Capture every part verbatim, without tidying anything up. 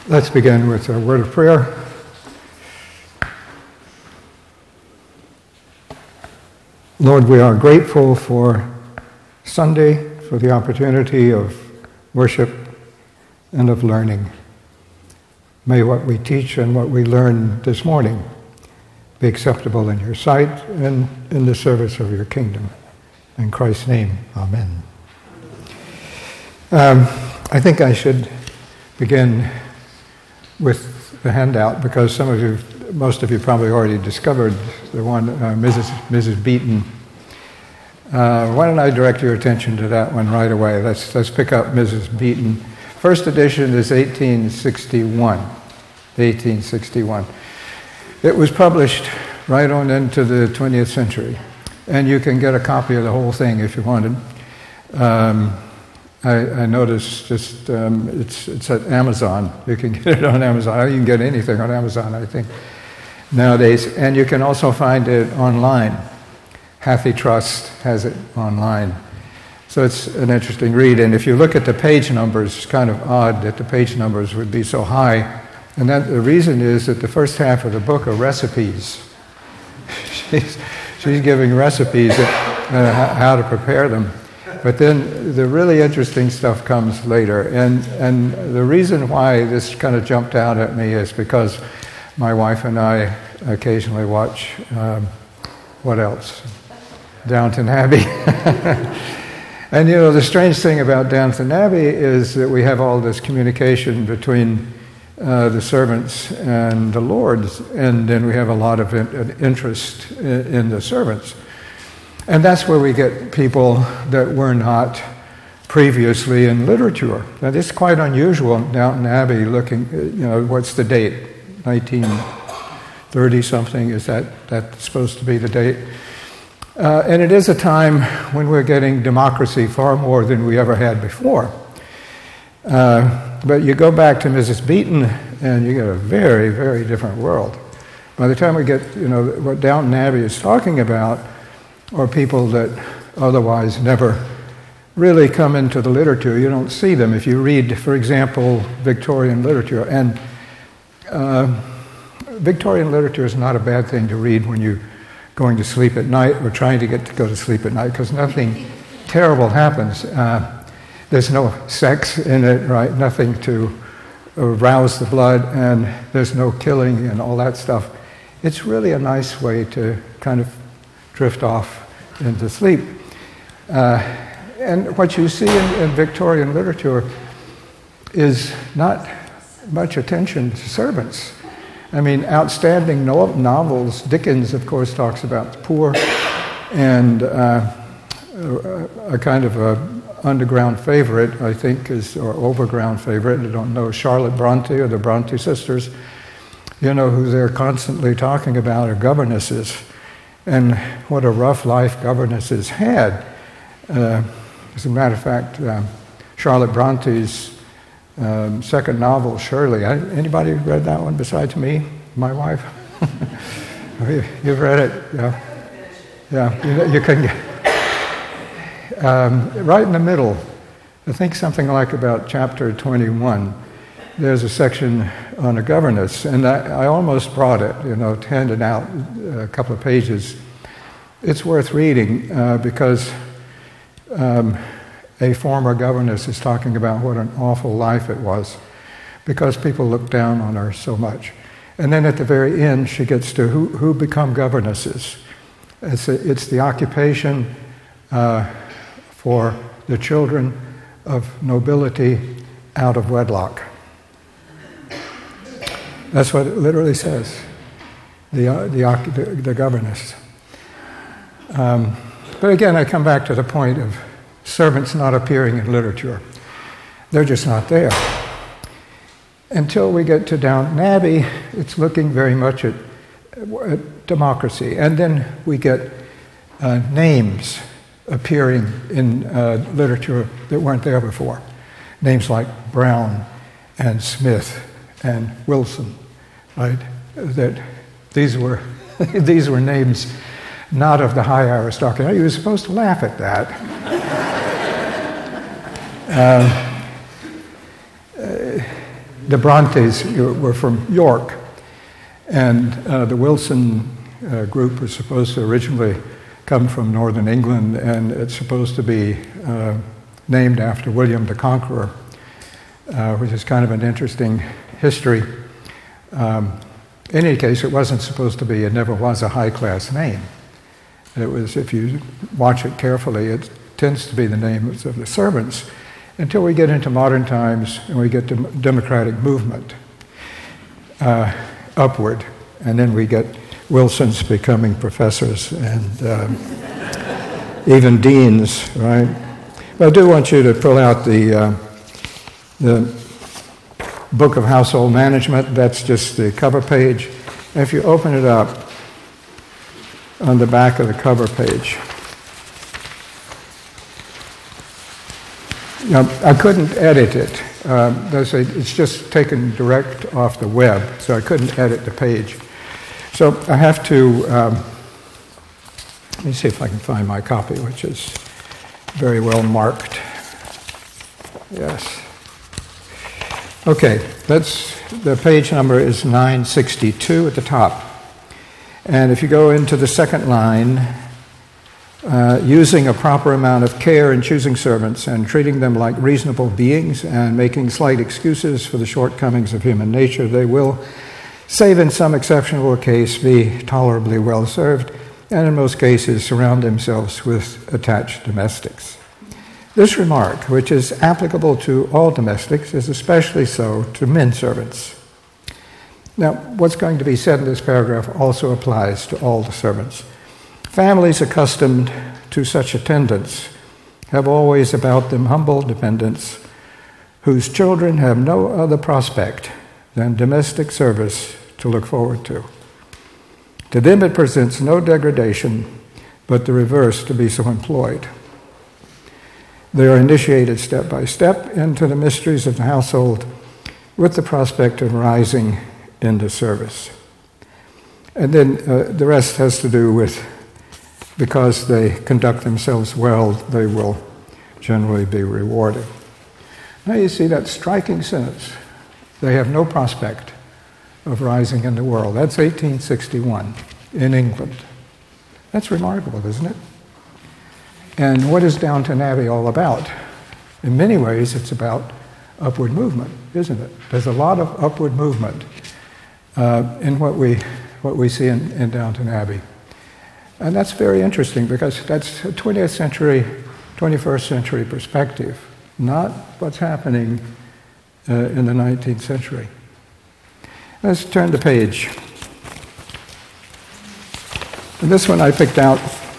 Let's begin with a word of prayer. Lord, we are grateful for Sunday, for the opportunity of worship and of learning. May what we teach and what we learn this morning be acceptable in your sight and in the service of your kingdom. In Christ's name, amen. Um, I think I should begin with the handout because some of you, most of you probably already discovered the one, uh, Missus Missus Beaton. Uh, why don't I direct your attention to that one right away? Let's let's pick up Missus Beaton. First edition is eighteen sixty-one. eighteen sixty-one. It was published right on into the twentieth century, and you can get a copy of the whole thing if you wanted. Um, I, I noticed just um, it's it's at Amazon. You can get it on Amazon. You can get anything on Amazon, I think, nowadays. And you can also find it online. Hathi Trust has it online. So it's an interesting read. And if you look at the page numbers, it's kind of odd that the page numbers would be so high. And that the reason is that the first half of the book are recipes. she's, she's giving recipes of uh, how to prepare them. But then the really interesting stuff comes later. And and the reason why this kind of jumped out at me is because my wife and I occasionally watch, um, what else? Downton Abbey. And you know, the strange thing about Downton Abbey is that we have all this communication between uh, the servants and the lords, and then we have a lot of in, interest in, in the servants. And that's where we get people that were not previously in literature. Now, this is quite unusual. Downton Abbey, looking, you know, what's the date? nineteen thirty something. Is that that's supposed to be the date? Uh, and it is a time when we're getting democracy far more than we ever had before. Uh, but you go back to Missus Beaton, and you get a very, very different world. By the time we get, you know, what Downton Abbey is talking about, or people that otherwise never really come into the literature. You don't see them. If you read, for example, Victorian literature, and uh, Victorian literature is not a bad thing to read when you're going to sleep at night or trying to get to go to sleep at night, because nothing terrible happens. Uh, there's no sex in it, right? Nothing to arouse the blood, and there's no killing and all that stuff. It's really a nice way to kind of drift off into sleep. Uh, and what you see in, in Victorian literature is not much attention to servants. I mean, outstanding no- novels. Dickens, of course, talks about the poor, and uh, a, a kind of a underground favorite, I think, is or overground favorite. I don't know, Charlotte Bronte or the Bronte sisters. You know who they're constantly talking about are governesses. And what a rough life governesses had. Uh, as a matter of fact, um, Charlotte Bronte's um, second novel, Shirley. I, anybody read that one besides me, my wife? You've read it, yeah? Yeah, you, you couldn't get... Um, right in the middle, I think something like about chapter twenty-one, there's a section on a governess, and I, I almost brought it, you know, handed out a couple of pages. It's worth reading uh, because um, a former governess is talking about what an awful life it was because people looked down on her so much. And then at the very end, she gets to who, who become governesses. It's, a, it's the occupation uh, for the children of nobility out of wedlock. That's what it literally says, the uh, the, the, the governess. Um, but again, I come back to the point of servants not appearing in literature. They're just not there. Until we get to Downton Abbey, it's looking very much at, at democracy. And then we get uh, names appearing in uh, literature that weren't there before. Names like Brown and Smith and Wilson. Right, that these were these were names not of the high aristocracy. You were supposed to laugh at that. um, uh, the Brontes were from York, and uh, the Wilson uh, group was supposed to originally come from northern England, and it's supposed to be uh, named after William the Conqueror, uh, which is kind of an interesting history. Um, in any case, it wasn't supposed to be, it never was a high-class name. It was, if you watch it carefully, it tends to be the names of the servants until we get into modern times and we get the democratic movement uh, upward, and then we get Wilsons becoming professors and um, even deans, right? But I do want you to pull out the uh, the Book of Household Management. That's just the cover page. And if you open it up on the back of the cover page, now, I couldn't edit it. Um, it's just taken direct off the web, so I couldn't edit the page. So I have to, um, let me see if I can find my copy, which is very well marked. Yes. Okay, that's, the page number is nine sixty-two at the top. And if you go into the second line, Uh, using a proper amount of care in choosing servants and treating them like reasonable beings and making slight excuses for the shortcomings of human nature, they will, save in some exceptional case, be tolerably well served, and in most cases surround themselves with attached domestics. This remark, which is applicable to all domestics, is especially so to men servants. Now, what's going to be said in this paragraph also applies to all the servants. Families accustomed to such attendants have always about them humble dependents whose children have no other prospect than domestic service to look forward to. To them it presents no degradation, but the reverse to be so employed. They are initiated step by step into the mysteries of the household with the prospect of rising into service. And then uh, the rest has to do with because they conduct themselves well, they will generally be rewarded. Now you see that striking sentence. They have no prospect of rising in the world. That's eighteen sixty-one in England. That's remarkable, isn't it? And what is Downton Abbey all about? In many ways, it's about upward movement, isn't it? There's a lot of upward movement uh, in what we what we see in, in Downton Abbey. And that's very interesting because that's a twentieth century, twenty-first century perspective, not what's happening uh, in the nineteenth century. Let's turn the page. And this one I picked out,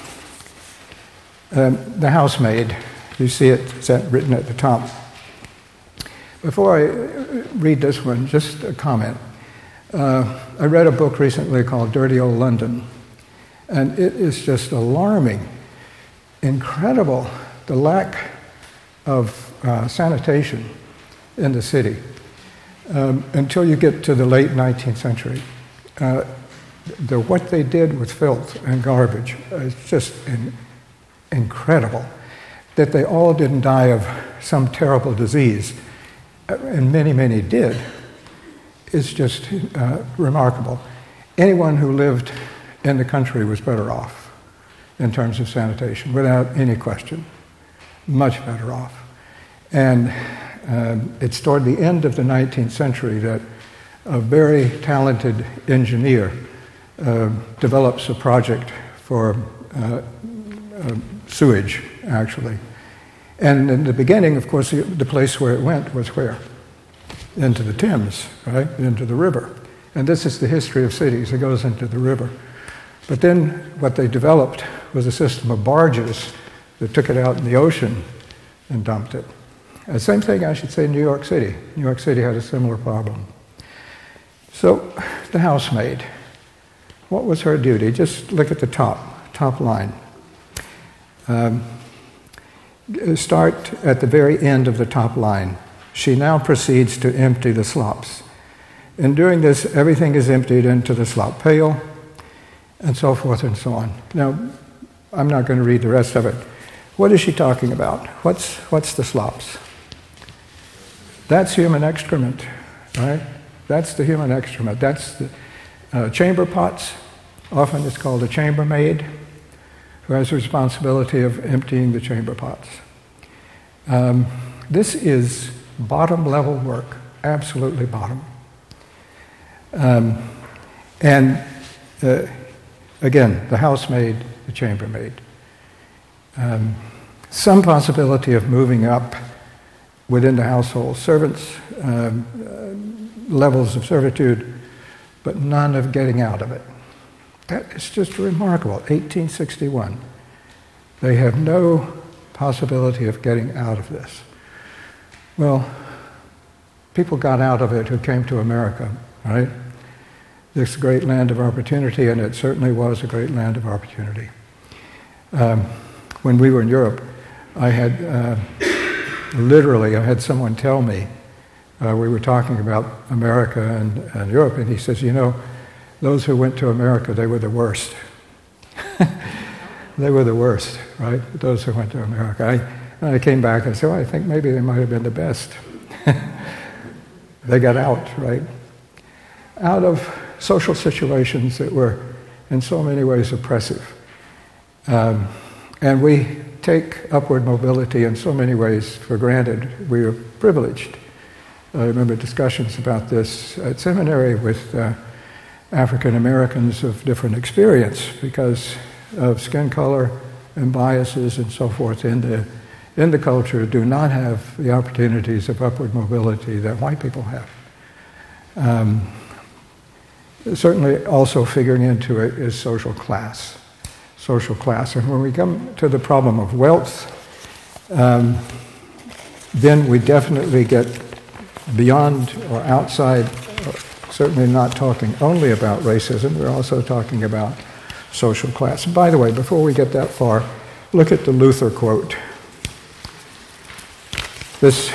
um, the housemaid. You see it, it's written at the top. Before I read this one, just a comment. Uh, I read a book recently called Dirty Old London. And it is just alarming, incredible, the lack of uh, sanitation in the city um, until you get to the late nineteenth century. Uh, the, what they did with filth and garbage is just in, incredible. That they all didn't die of some terrible disease, and many, many did, is just uh, remarkable. Anyone who lived in the country was better off in terms of sanitation, without any question, much better off. And um, it's toward the end of the nineteenth century that a very talented engineer uh, develops a project for uh, uh, sewage, actually. And in the beginning, of course, the, the place where it went was where? Into the Thames, right? Into the river. And this is the history of cities. It goes into the river. But then what they developed was a system of barges that took it out in the ocean and dumped it. And same thing, I should say, in New York City. New York City had a similar problem. So the housemaid, what was her duty? Just look at the top, top line. Um, start at the very end of the top line. She now proceeds to empty the slops. And during this, everything is emptied into the slop pail, and so forth and so on. Now, I'm not going to read the rest of it. What is she talking about? What's, what's the slops? That's human excrement. right? That's the human excrement. That's the uh, chamber pots. Often it's called a chambermaid, who has the responsibility of emptying the chamber pots. Um, this is bottom level work, absolutely bottom. Um, and uh, again, the housemaid, the chambermaid. Um, some possibility of moving up within the household, servants, um, uh, levels of servitude, but none of getting out of it. That is just remarkable. eighteen sixty-one. They have no possibility of getting out of this. Well, people got out of it who came to America, right? This great land of opportunity, and it certainly was a great land of opportunity. Um, when we were in Europe, I had, uh, literally, I had someone tell me, uh, we were talking about America and, and Europe, and he says, you know, those who went to America, they were the worst. They were the worst, right? Those who went to America. I, and I came back and said, well, I think maybe they might have been the best. They got out, right? Out of social situations that were in so many ways oppressive. Um, and we take upward mobility in so many ways for granted. We are privileged. I remember discussions about this at seminary with uh, African Americans of different experience because of skin color and biases and so forth in the, in the culture do not have the opportunities of upward mobility that white people have. Um, certainly also figuring into it is social class. Social class. And when we come to the problem of wealth, um, then we definitely get beyond or outside, certainly not talking only about racism, we're also talking about social class. And by the way, before we get that far, look at the Luther quote. This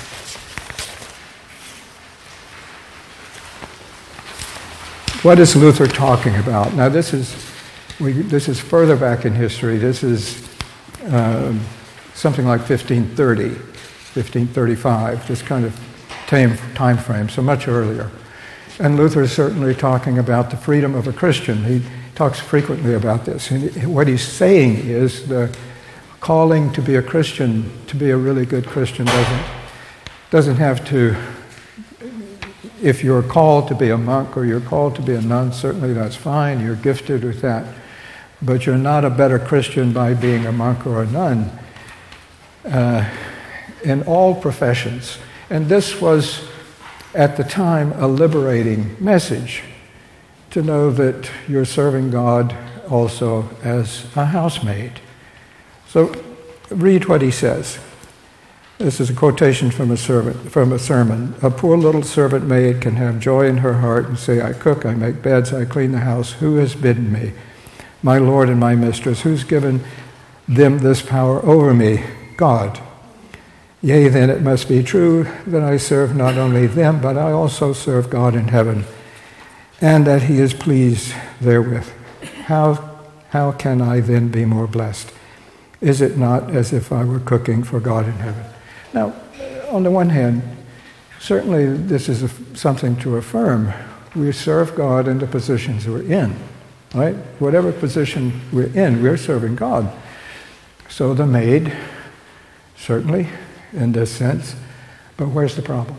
what is Luther talking about? Now this is we, this is further back in history. This is um, something like fifteen thirty, fifteen thirty-five, this kind of time, time frame, so much earlier. And Luther is certainly talking about the freedom of a Christian. He talks frequently about this. And what he's saying is the calling to be a Christian, to be a really good Christian, doesn't, doesn't have to, if you're called to be a monk or you're called to be a nun, certainly that's fine, you're gifted with that. But you're not a better Christian by being a monk or a nun. Uh, in all professions. And this was, at the time, a liberating message to know that you're serving God also as a housemaid. So read what he says. This is a quotation from a servant, from a sermon. A poor little servant maid can have joy in her heart and say, I cook, I make beds, I clean the house. Who has bidden me? My Lord and my mistress. Who's given them this power over me? God. Yea, then it must be true that I serve not only them, but I also serve God in heaven, and that he is pleased therewith. How, how can I then be more blessed? Is it not as if I were cooking for God in heaven? Now, on the one hand, certainly this is a, something to affirm. We serve God in the positions we're in, right? Whatever position we're in, we're serving God. So the maid, certainly, in this sense, but where's the problem?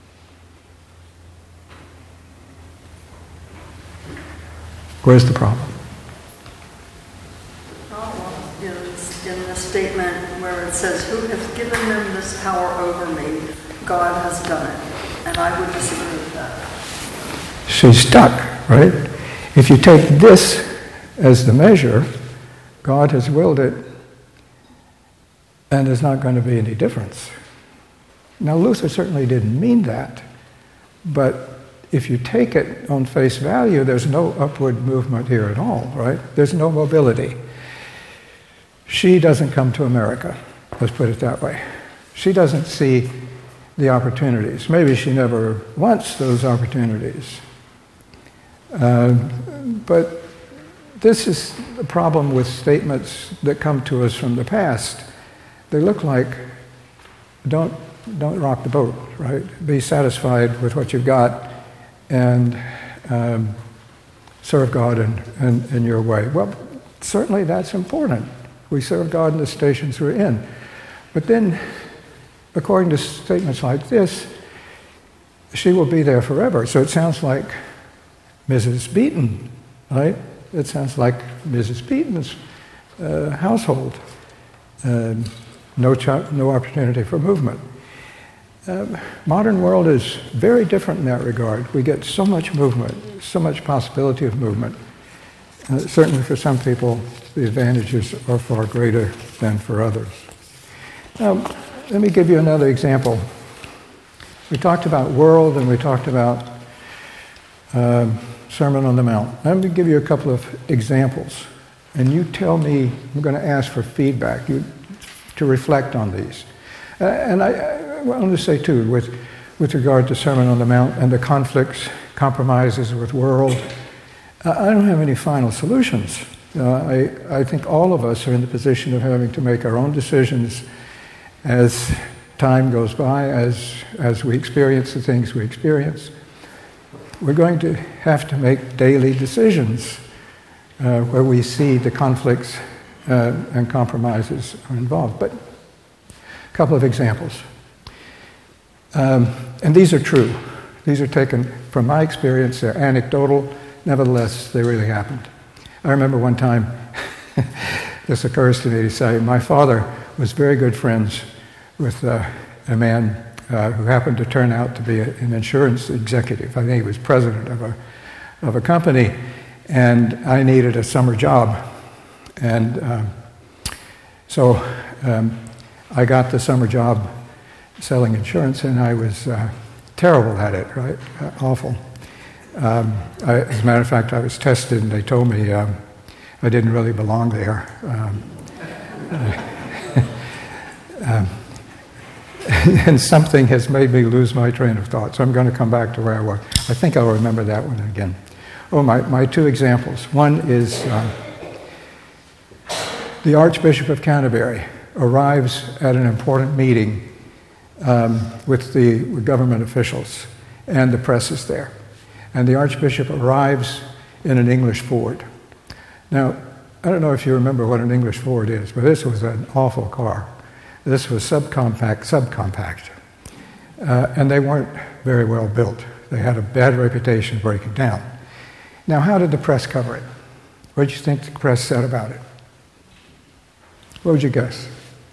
Where's the problem? Problem is in the statement where it says, who has given them this power over me? God has done it. And I would disagree with that. She's stuck, right? If you take this as the measure, God has willed it, and there's not going to be any difference. Now, Luther certainly didn't mean that, but if you take it on face value, there's no upward movement here at all, right? There's no mobility. She doesn't come to America, let's put it that way. She doesn't see the opportunities. Maybe she never wants those opportunities. Uh, but this is the problem with statements that come to us from the past. They look like, don't don't rock the boat, right? Be satisfied with what you've got and um, serve God in, in, in your way. Well, certainly that's important. We serve God in the stations we're in. But then, according to statements like this, she will be there forever. So it sounds like Missus Beaton, right? It sounds like Missus Beaton's uh, household. Uh, no, ch- no opportunity for movement. Uh, modern world is very different in that regard. We get so much movement, so much possibility of movement. Uh, certainly for some people, the advantages are far greater than for others. Now, let me give you another example. We talked about world and we talked about um, Sermon on the Mount. Let me give you a couple of examples. And you tell me, I'm going to ask for feedback, you, to reflect on these. Uh, and I, I want to say, too, with, with regard to Sermon on the Mount and the conflicts, compromises with world, uh, I don't have any final solutions. Uh, I, I think all of us are in the position of having to make our own decisions as time goes by, as, as we experience the things we experience. We're going to have to make daily decisions uh, where we see the conflicts uh, and compromises are involved. But a couple of examples. Um, and these are true. These are taken from my experience. They're anecdotal. Nevertheless, they really happened. I remember one time, this occurs to me to say, my father was very good friends with uh, a man uh, who happened to turn out to be a, an insurance executive. I think he was president of a of a company, and I needed a summer job. And um, so um, I got the summer job selling insurance, and I was uh, terrible at it, right? Uh, awful. Um, I, as a matter of fact, I was tested, and they told me um, I didn't really belong there. Um, uh, um, and something has made me lose my train of thought, so I'm going to come back to where I was. I think I'll remember that one again. Oh, my, my two examples. One is um, the Archbishop of Canterbury arrives at an important meeting um, with the with government officials, and the press is there. And the Archbishop arrives in an English Ford. Now, I don't know if you remember what an English Ford is, but this was an awful car. This was subcompact, subcompact. Uh, and they weren't very well built. They had a bad reputation of breaking down. Now, how did the press cover it? What did you think the press said about it? What would you guess?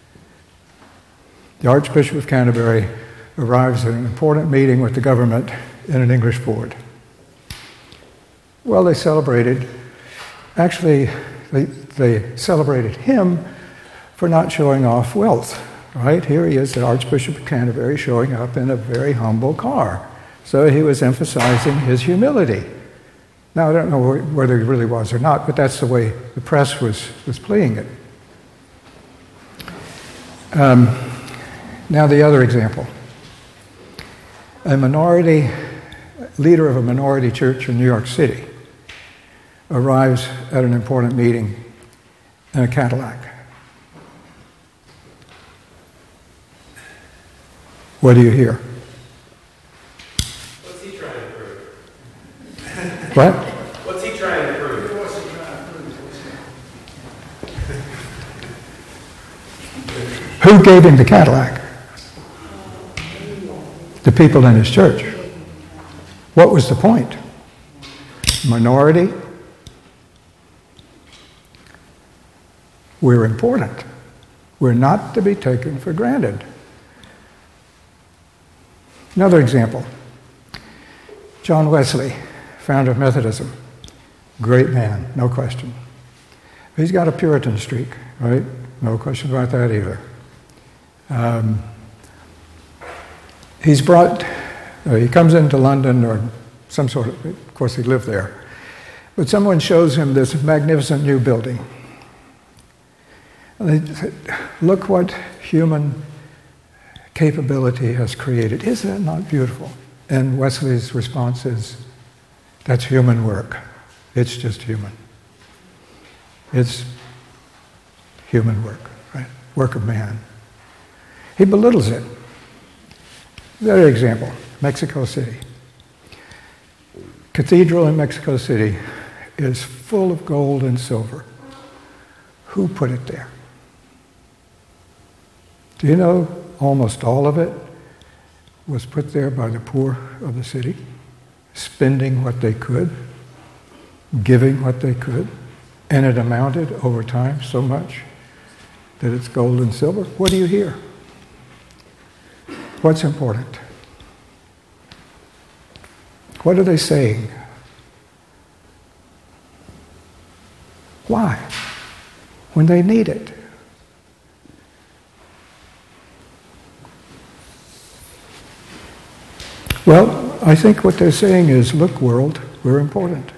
The Archbishop of Canterbury arrives at an important meeting with the government in an English Ford. Well, they celebrated. Actually, they, they celebrated him for not showing off wealth, right? Here he is, the Archbishop of Canterbury, showing up in a very humble car. So he was emphasizing his humility. Now, I don't know whether he really was or not, but that's the way the press was, was playing it. Um, now, the other example. A minority, leader of a minority church in New York City arrives at an important meeting in a Cadillac. What do you hear? What's he trying to prove? What? What's he trying to prove? What's he trying to prove? Who gave him the Cadillac? The people in his church. What was the point? Minority? We're important. We're not to be taken for granted. Another example. John Wesley, founder of Methodism. Great man, no question. He's got a Puritan streak, right? No question about that either. Um, he's brought, uh, he comes into London or some sort of, of course he lived there, but someone shows him this magnificent new building. And they said, look what human capability has created. Isn't that not beautiful? And Wesley's response is, that's human work. It's just human. It's human work, right? Work of man. He belittles it. Another example, Mexico City. Cathedral in Mexico City is full of gold and silver. Who put it there? Do you know almost all of it was put there by the poor of the city, spending what they could, giving what they could, and it amounted over time so much that it's gold and silver? What do you hear? What's important? What are they saying? Why? When they need it. Well, I think what they're saying is, look, world, we're important.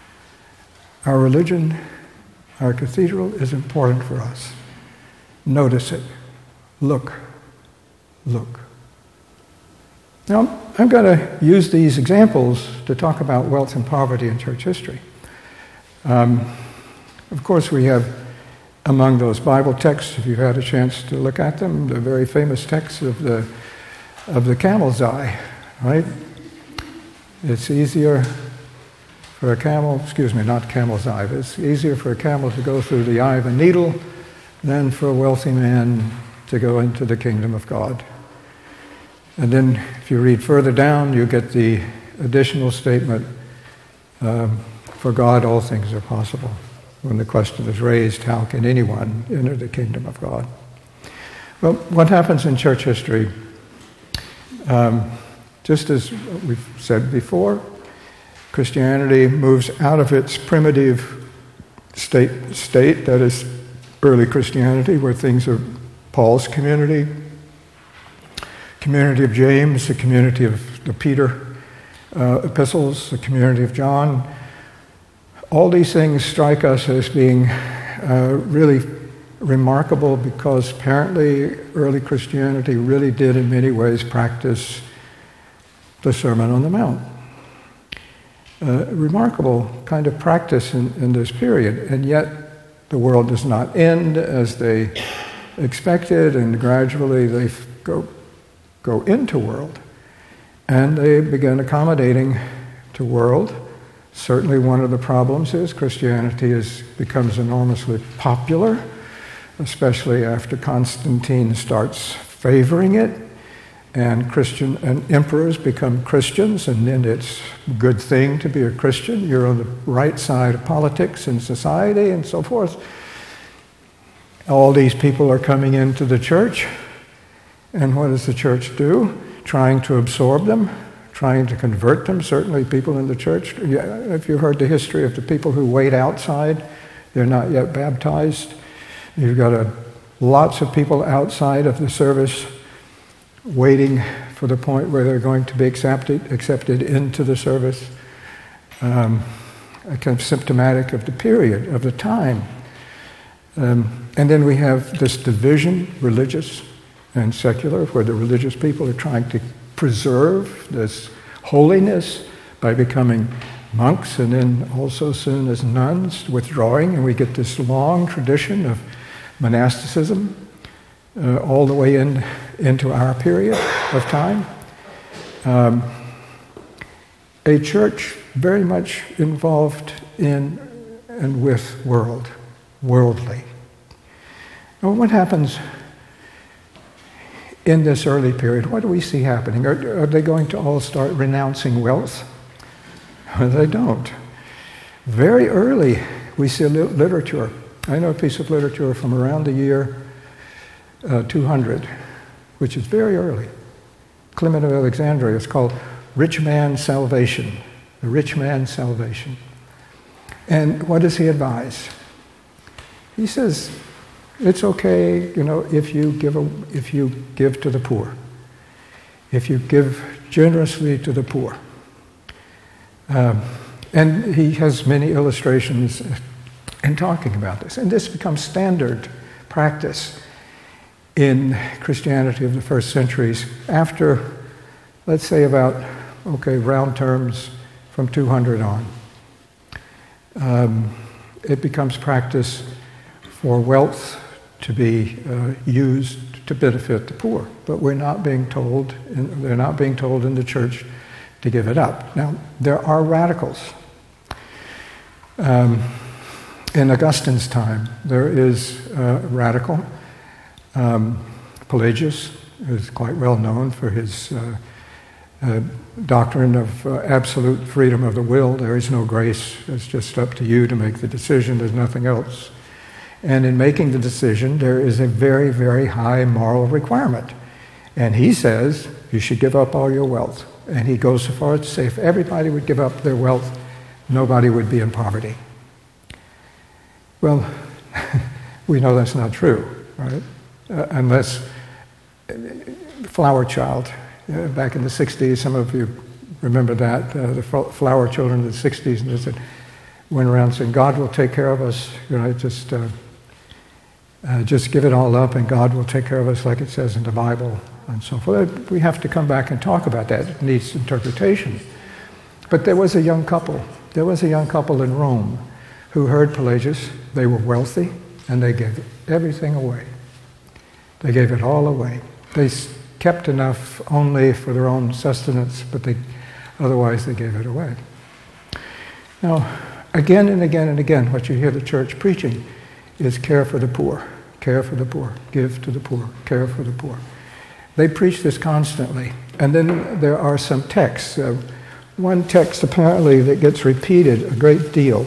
Our religion, our cathedral is important for us. Notice it. Look. Look. Now, I'm going to use these examples to talk about wealth and poverty in church history. Um, of course, we have among those Bible texts, if you've had a chance to look at them, the very famous text of the of the camel's eye, right? It's easier for a camel, excuse me, not camel's eye, but it's easier for a camel to go through the eye of a needle than for a wealthy man to go into the kingdom of God. And then if you read further down, you get the additional statement, um, for God all things are possible. When the question is raised, how can anyone enter the kingdom of God? Well, what happens in church history, um, just as we've said before, Christianity moves out of its primitive state, state, that is early Christianity, where things are Paul's community, community of James, the community of the Peter uh, epistles, the community of John. All these things strike us as being uh, really remarkable because apparently early Christianity really did in many ways practice the Sermon on the Mount. Uh, remarkable kind of practice in, in this period, and yet the world does not end as they expected, and gradually they go go into world, and they begin accommodating to world. Certainly one of the problems is Christianity is, becomes enormously popular, especially after Constantine starts favoring it, and Christian and emperors become Christians, and then it's a good thing to be a Christian. You're on the right side of politics and society and so forth. All these people are coming into the church, and what does the church do? Trying to absorb them, trying to convert them. Certainly people in the church, if you heard the history of the people who wait outside, they're not yet baptized. You've got a, lots of people outside of the service waiting for the point where they're going to be accepted, accepted into the service. Um, kind of symptomatic of the period, of the time. Um, and then we have this division, religious and secular, where the religious people are trying to preserve this holiness by becoming monks and then also soon as nuns, withdrawing, and we get this long tradition of monasticism uh, all the way in into our period of time. Um, a church very much involved in and with world, worldly. Now, what happens in this early period? What do we see happening? Are, are they going to all start renouncing wealth? They don't. Very early, we see literature. I know a piece of literature from around the year uh, two hundred, which is very early. Clement of Alexandria. It's called Rich Man's Salvation. The Rich Man's Salvation. And what does he advise? He says, it's okay, you know, if you give a, if you give to the poor, if you give generously to the poor. Um, and he has many illustrations in talking about this. And this becomes standard practice in Christianity of the first centuries after, let's say about, okay, round terms, from two hundred on. Um, it becomes practice for wealth to be uh, used to benefit the poor. But we're not being told, in, they're not being told in the church to give it up. Now, there are radicals. Um, in Augustine's time, there is a radical, um, Pelagius, who's quite well known for his uh, uh, doctrine of uh, absolute freedom of the will. There is no grace. It's just up to you to make the decision. There's nothing else. And in making the decision, there is a very, very high moral requirement. And he says you should give up all your wealth. And he goes so far as to say if everybody would give up their wealth, nobody would be in poverty. Well, we know that's not true, right? Uh, unless Flower Child, uh, back in the sixties, some of you remember that, uh, the Flower Children of the sixties, and they said, went around saying, God will take care of us, you know, just uh, uh, just give it all up and God will take care of us like it says in the Bible and so forth. We have to come back and talk about that. It needs interpretation. But there was a young couple, there was a young couple in Rome who heard Pelagius. They were wealthy and they gave everything away. They gave it all away. They kept enough only for their own sustenance, but they, otherwise they gave it away. Now, again and again and again, what you hear the church preaching is care for the poor, care for the poor, give to the poor, care for the poor. They preach this constantly. And then there are some texts. Uh, one text apparently that gets repeated a great deal,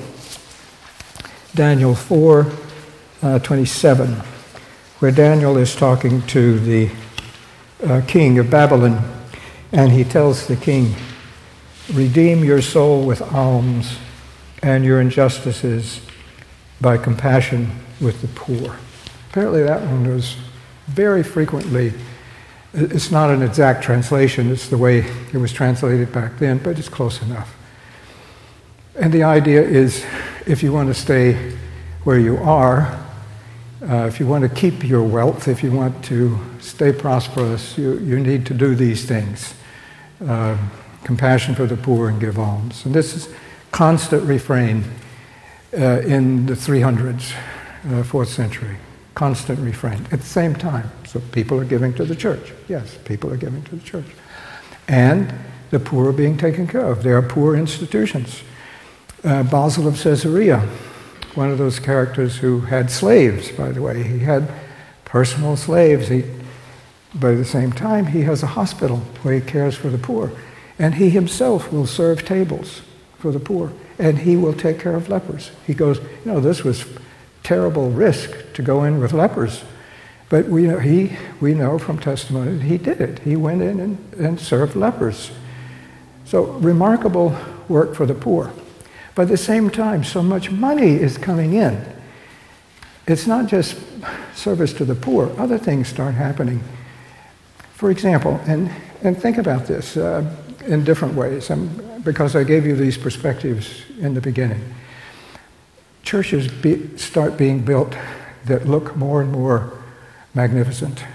Daniel four twenty-seven, where Daniel is talking to the uh, king of Babylon, and he tells the king, redeem your soul with alms and your injustices by compassion with the poor. Apparently that one was very frequently, it's not an exact translation, it's the way it was translated back then, but it's close enough. And the idea is, if you want to stay where you are, uh, if you want to keep your wealth, if you want to stay prosperous, you, you need to do these things. Uh, compassion for the poor and give alms. And this is constant refrain uh, in the three hundreds, uh, fourth century. Constant refrain at the same time. So people are giving to the church. Yes, people are giving to the church. And the poor are being taken care of. There are poor institutions. Uh, Basil of Caesarea, one of those characters who had slaves, by the way. He had personal slaves. He, but at the same time, he has a hospital where he cares for the poor. And he himself will serve tables for the poor. And he will take care of lepers. He goes, you know, this was terrible risk to go in with lepers. But we know, he, we know from testimony that he did it. He went in and, and served lepers. So remarkable work for the poor. But at the same time, so much money is coming in. It's not just service to the poor. Other things start happening. For example, and, and think about this uh, in different ways, um, because I gave you these perspectives in the beginning. Churches be, start being built that look more and more magnificent.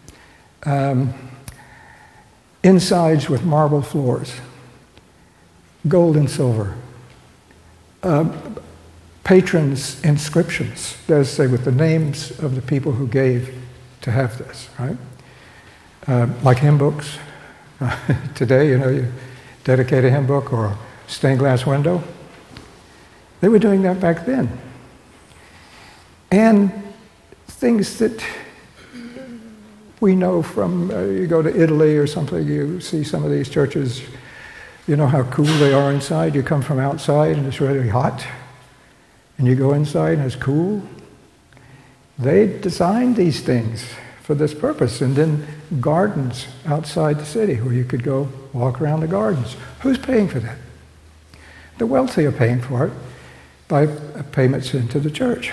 Um, insides with marble floors, gold and silver. Uh, patrons' inscriptions, that is to say, with the names of the people who gave to have this, right? Uh, like hymn books. Uh, today, you know, you dedicate a hymn book or a stained glass window. They were doing that back then. And things that we know from, uh, you go to Italy or something, you see some of these churches, you know how cool they are inside. You come from outside and it's really hot. And you go inside and it's cool. They designed these things for this purpose. And then gardens outside the city where you could go walk around the gardens. Who's paying for that? The wealthy are paying for it by payments into the church.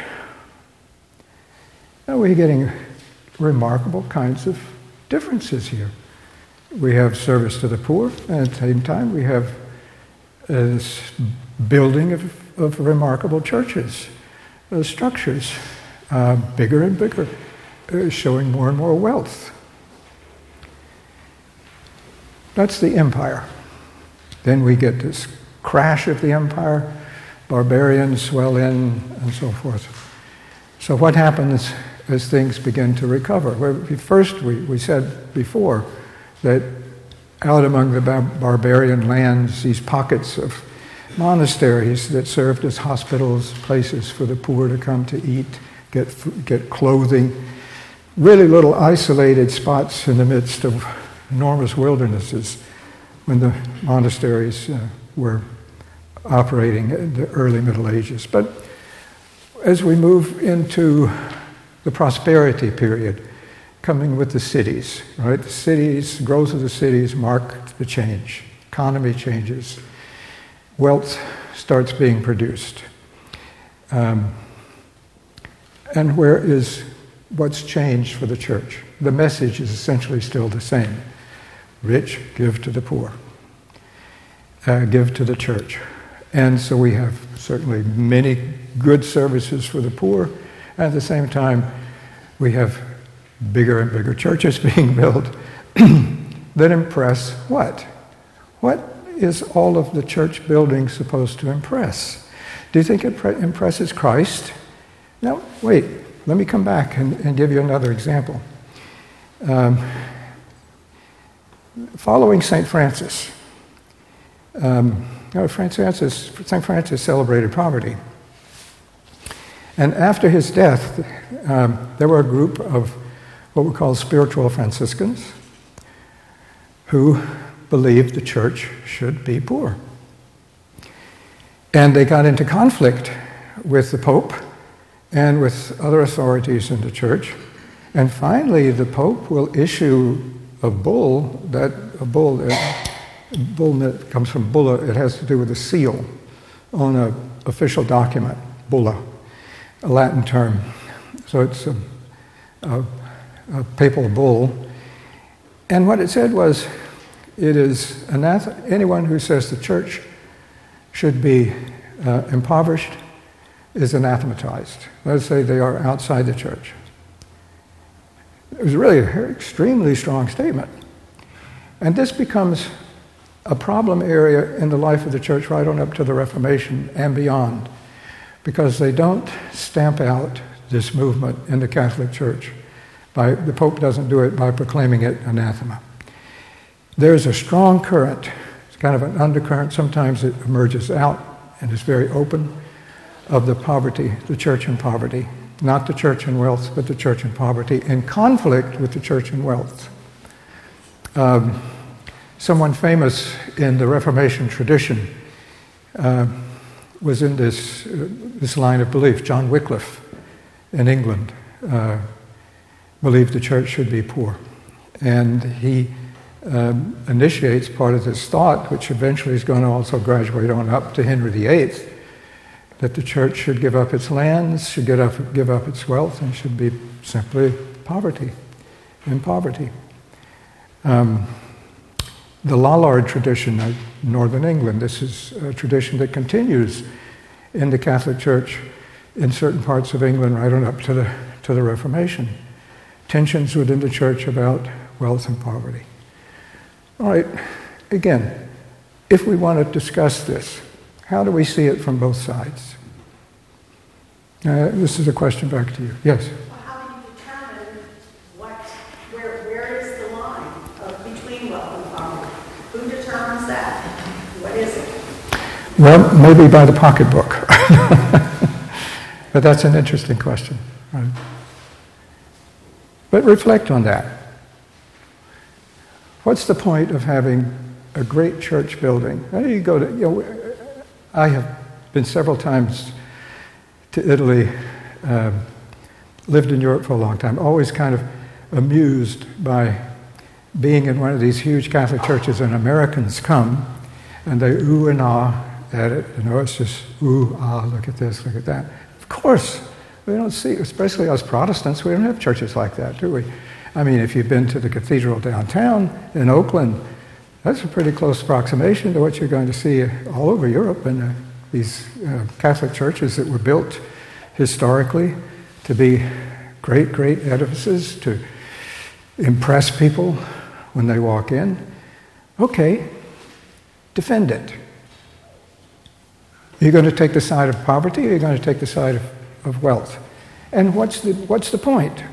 Now we're getting remarkable kinds of differences here. We have service to the poor, and at the same time we have this building of, of remarkable churches, uh, structures, uh, bigger and bigger, uh, showing more and more wealth. That's the empire. Then we get this crash of the empire, barbarians swell in, and so forth. So what happens as things begin to recover. First, we, we said before that out among the bar- barbarian lands, these pockets of monasteries that served as hospitals, places for the poor to come to eat, get get clothing, really little isolated spots in the midst of enormous wildernesses when the monasteries uh, were operating in the early Middle Ages. But as we move into the prosperity period, coming with the cities, right? The cities, the growth of the cities mark the change. Economy changes. Wealth starts being produced. Um, and where is what's changed for the church? The message is essentially still the same. Rich, give to the poor. Uh, give to the church. And so we have certainly many good services for the poor. And at the same time, we have bigger and bigger churches being built that impress what? What is all of the church building supposed to impress? Do you think it pre- impresses Christ? No, wait, let me come back and, and give you another example. Um, following Saint Francis, um, you know, Francis, Saint Francis celebrated poverty. And after his death, um, there were a group of what we call spiritual Franciscans who believed the church should be poor. And they got into conflict with the Pope and with other authorities in the church. And finally, the Pope will issue a bull, that a bull, that, a bull that comes from bulla, it has to do with a seal on an official document, bulla, a Latin term. So it's a, a, a papal bull. And what it said was, it is anath- anyone who says the church should be uh, impoverished is anathematized. Let's say they are outside the church. It was really an extremely strong statement. And this becomes a problem area in the life of the church right on up to the Reformation and beyond, because they don't stamp out this movement in the Catholic Church. By, the Pope doesn't do it by proclaiming it anathema. There's a strong current, it's kind of an undercurrent, sometimes it emerges out and is very open, of the poverty, the church in poverty. Not the church in wealth, but the church in poverty, in conflict with the church in wealth. Um, someone famous in the Reformation tradition uh, was in this, uh, this line of belief. John Wycliffe in England uh, believed the church should be poor. And he um, initiates part of this thought, which eventually is going to also graduate on up to Henry the Eighth, that the church should give up its lands, should give up, give up its wealth, and should be simply poverty, in poverty. Um, the Lollard tradition of Northern England, this is a tradition that continues in the Catholic Church in certain parts of England right on up to the, to the Reformation. Tensions within the church about wealth and poverty. All right, again, if we want to discuss this, how do we see it from both sides? Uh, this is a question back to you. Yes? Well, how do you determine what, where, where is the line of between wealth and poverty? Who determines that? What is it? Well, maybe by the pocketbook. But that's an interesting question. Right? But reflect on that. What's the point of having a great church building? How do you go to, you know, I have been several times to Italy, uh, lived in Europe for a long time, always kind of amused by being in one of these huge Catholic churches, and Americans come and they ooh and ah at it. You know, it's just ooh, ah, look at this, look at that. Of course, we don't see, especially us Protestants, we don't have churches like that, do we? I mean, if you've been to the cathedral downtown in Oakland, that's a pretty close approximation to what you're going to see all over Europe, and uh, these uh, Catholic churches that were built historically to be great, great edifices to impress people when they walk in. Okay, defend it. Are you going to take the side of poverty, or are you going to take the side of, of wealth? And what's the, what's the point?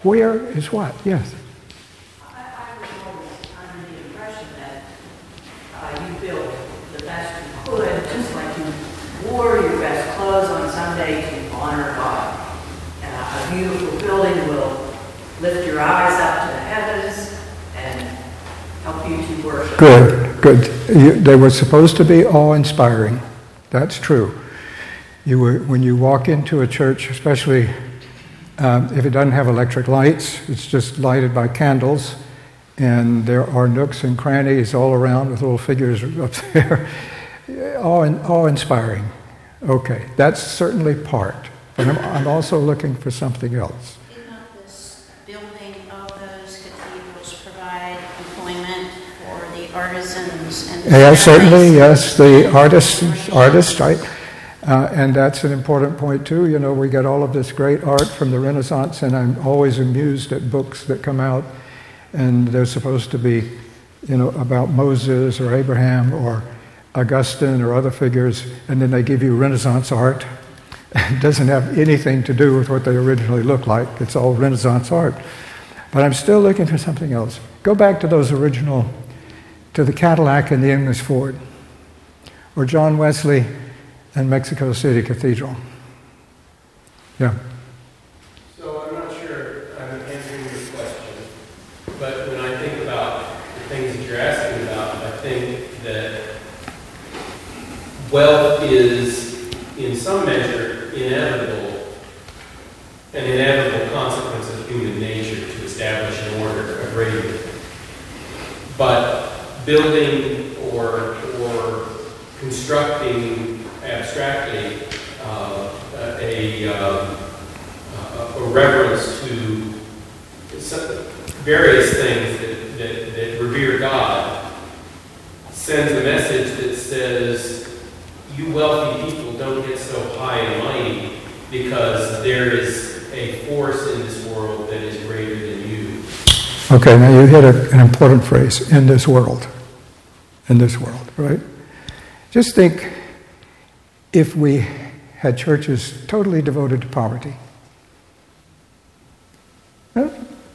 Where is what? Yes. I, I was always under the impression that uh, you built the best you could, just like you wore your best clothes on Sunday to honor God. And a beautiful building will lift your eyes up to the heavens and help you to worship. Good, good. You, they were supposed to be awe-inspiring. That's true. You were, when you walk into a church, especially um, if it doesn't have electric lights, it's just lighted by candles, and there are nooks and crannies all around with little figures up there. awe, awe-inspiring. Okay, that's certainly part. But I'm, I'm also looking for something else. Did not this building of those cathedrals provide employment for the artisans and the Yeah, families? certainly, yes, the artists, artists, right? Uh, and that's an important point too. You know, we get all of this great art from the Renaissance, and I'm always amused at books that come out, and they're supposed to be, you know, about Moses or Abraham or Augustine or other figures, and then they give you Renaissance art. It doesn't have anything to do with what they originally looked like. It's all Renaissance art. But I'm still looking for something else. Go back to those original, to the Cadillac and the English Ford, or John Wesley and Mexico City Cathedral. Yeah. So I'm not sure I'm answering your question, but when I think about the things that you're asking about, I think that wealth is, in some measure, inevitable, an inevitable consequence of human nature to establish an order, a gradient. But building or or constructing abstractly uh, a, um, a reverence to various things that, that, that revere God sends a message that says, you wealthy people don't get so high and mighty because there is a force in this world that is greater than you. Okay, now you hit a, an important phrase, in this world. In this world, right? Just think if we had churches totally devoted to poverty. Huh?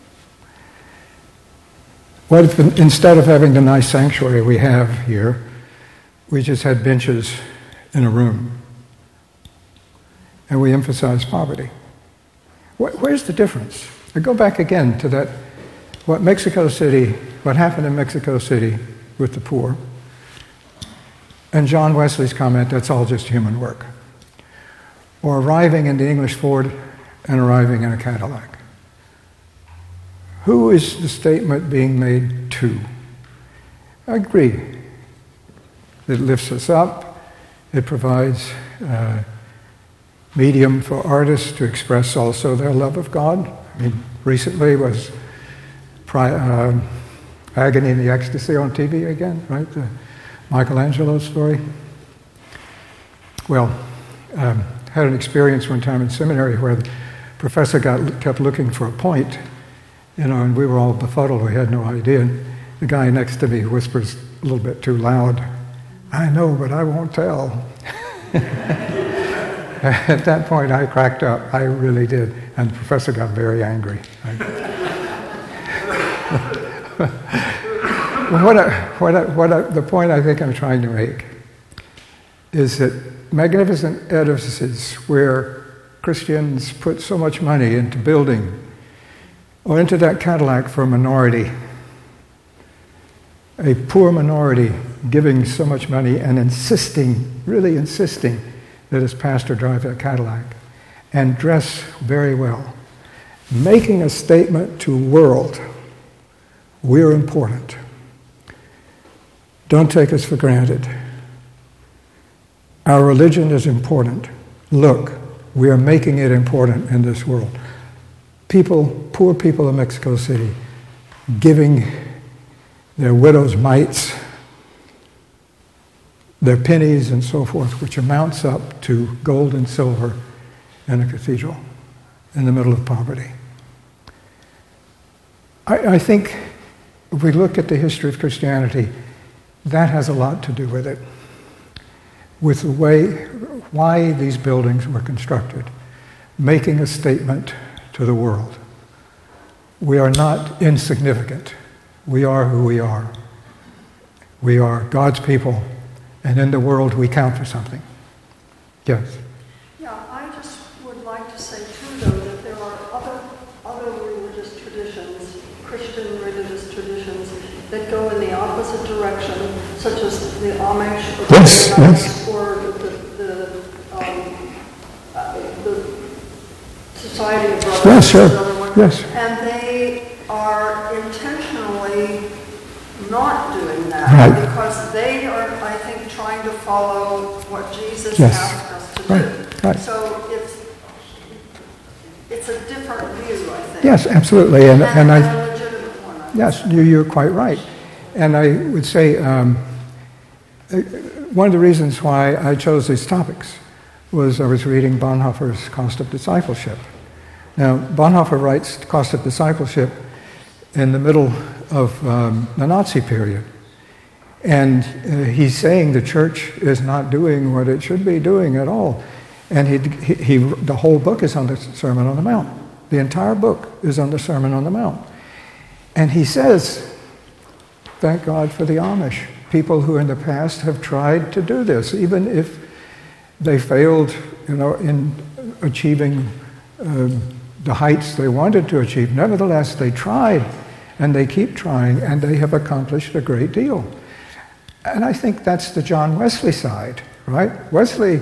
What if instead of having the nice sanctuary we have here, we just had benches in a room and we emphasize poverty? Where's the difference? I go back again to that, what Mexico City, what happened in Mexico City with the poor, and John Wesley's comment, that's all just human work. Or arriving in the English Ford and arriving in a Cadillac. Who is the statement being made to? I agree. It lifts us up. It provides a medium for artists to express also their love of God. I mean, recently was pri- uh, Agony and the Ecstasy on T V again, right? The Michelangelo story. Well, um, had an experience one time in seminary where the professor got kept looking for a point, you know, and we were all befuddled. We had no idea. And the guy next to me whispers a little bit too loud, "I know, but I won't tell." At that point, I cracked up. I really did. And the professor got very angry. what I, what I, what I, the point I think I'm trying to make is that magnificent edifices where Christians put so much money into building, or into that Cadillac for a minority, a poor minority giving so much money and insisting, really insisting, that his pastor drive that Cadillac and dress very well, making a statement to the world, we're important. Don't take us for granted. Our religion is important. Look, we are making it important in this world. People, poor people in Mexico City, giving their widows' mites, their pennies and so forth, which amounts up to gold and silver in a cathedral in the middle of poverty. I, I think if we look at the history of Christianity, that has a lot to do with it, with the way, why these buildings were constructed, making a statement to the world. we are not insignificant. We are who we are. We are God's people, and in the world we count for something. Yes? Yeah, I just would like to say too, though, that there are other other religious traditions, Christian religious traditions, that go in the opposite direction, such as the Amish or yes, the, yes. or the, the, um, uh, the Society of Brothers. Yes, sure. Another one. Yes. And they are intentionally not doing that Right. because they are, I think, trying to follow what Jesus Yes. asked us to Right. do. Right. So it's it's a different view, I think. Yes, absolutely. And, and and, I, a legitimate one. I would yes, say. you, you're quite right. And I would say um, uh, one of the reasons why I chose these topics was I was reading Bonhoeffer's Cost of Discipleship. Now, Bonhoeffer writes Cost of Discipleship in the middle of um, the Nazi period. And uh, he's saying the church is not doing what it should be doing at all. And he, he, he, the whole book is on the Sermon on the Mount. The entire book is on the Sermon on the Mount. And he says, thank God for the Amish, people who in the past have tried to do this, even if they failed, you know, in achieving uh, the heights they wanted to achieve. Nevertheless, they tried, and they keep trying, and they have accomplished a great deal. And I think that's the John Wesley side, right? Wesley,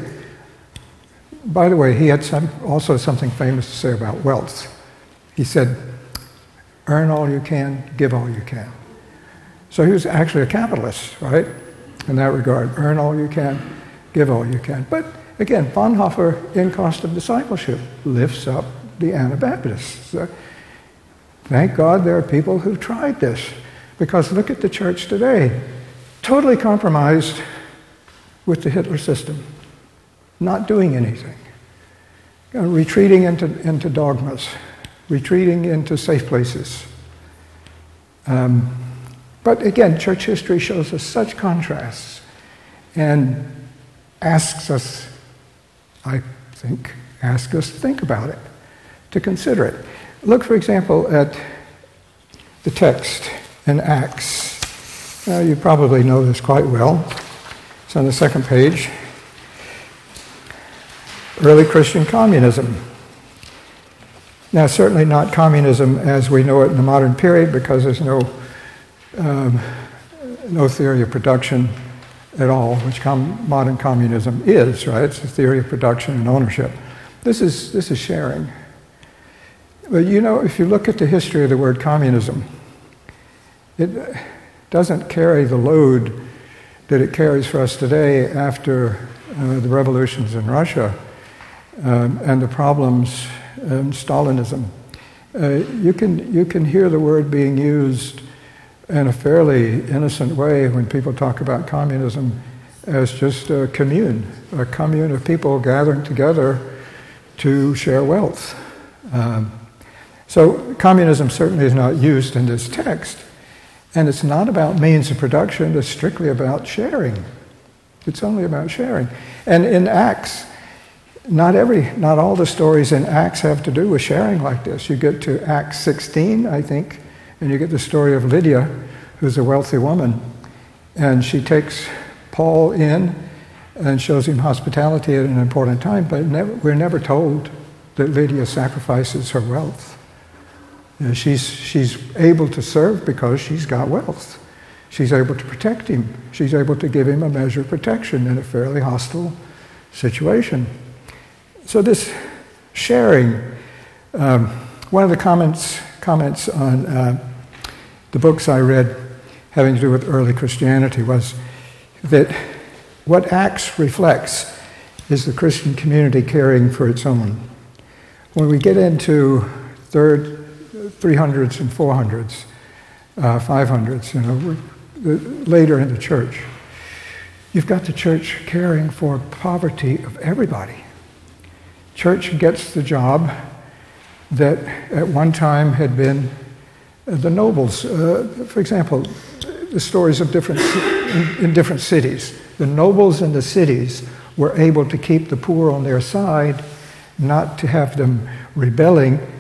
by the way, he had some, also something famous to say about wealth. He said, earn all you can, give all you can. So he was actually a capitalist, right, in that regard. Earn all you can, give all you can. But again, Bonhoeffer, in Cost of Discipleship, lifts up the Anabaptists. So, thank God there are people who've tried this. Because look at the church today. Totally compromised with the Hitler system. Not doing anything. You know, retreating into, into dogmas. Retreating into safe places. Um, but again, church history shows us such contrasts and asks us, I think, asks us to think about it, to consider it. Look, for example, at the text in Acts. Now, you probably know this quite well. It's on the second page. Early Christian communism. Now, certainly not communism as we know it in the modern period, because there's no um, no theory of production at all, which com- modern communism is, right? It's a theory of production and ownership. This is this is sharing. But you know, if you look at the history of the word communism, it doesn't carry the load that it carries for us today after uh, the revolutions in Russia um, and the problems in Stalinism. Uh, you can you can hear the word being used in a fairly innocent way when people talk about communism as just a commune, a commune of people gathering together to share wealth. Um, so communism certainly is not used in this text, and it's not about means of production, it's strictly about sharing. It's only about sharing. And in Acts, not every, not all the stories in Acts have to do with sharing like this. You get to Acts sixteen, I think, and you get the story of Lydia, who's a wealthy woman, and she takes Paul in and shows him hospitality at an important time, but never, we're never told that Lydia sacrifices her wealth. You know, she's, she's able to serve because she's got wealth. She's able to protect him. She's able to give him a measure of protection in a fairly hostile situation. So this sharing, um, one of the comments comments on uh, the books I read having to do with early Christianity was that what Acts reflects is the Christian community caring for its own. When we get into third, three hundreds and four hundreds, uh, five hundreds, you know, the, later in the church, you've got the church caring for poverty of everybody. Church gets the job that at one time had been the nobles. Uh, for example, the stories of different in, in different cities. The nobles in the cities were able to keep the poor on their side, not to have them rebelling